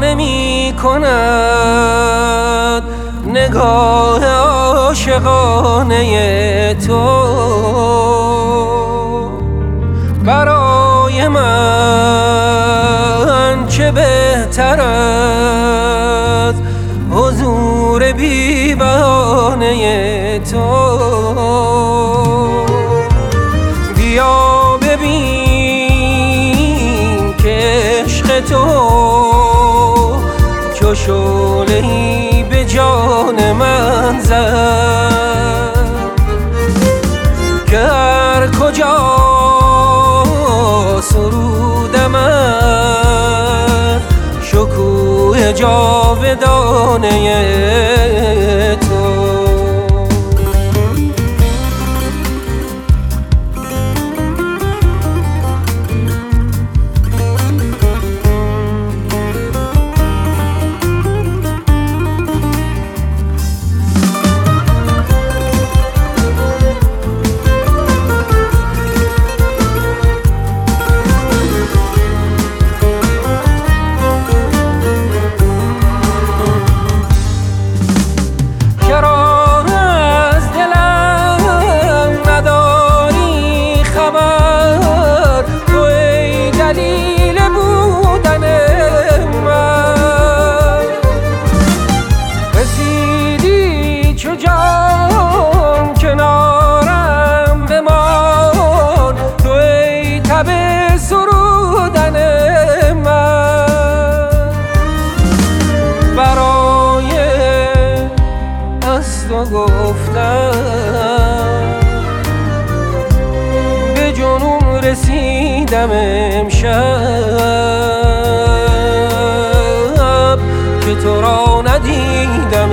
نمی کند نگاه عاشقانه تو برای من، چه بهتر از حضور بی بهانه تو. بیا ببین که عشق تو چو شعله‌ای به جان من زد که هر کجا سرودم از شکوه جاودانه تو. جان کنارم بمان، تو ای تب سرودن من. برای از تو گفتم به جنون رسیدم امشب که تو را ندیدم.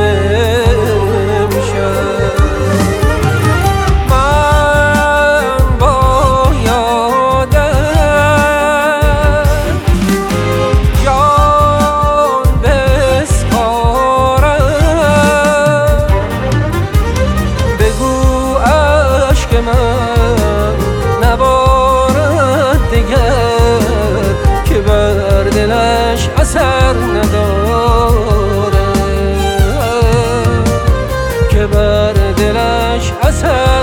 که بر دلش اثر نداره، که بر دلش اثر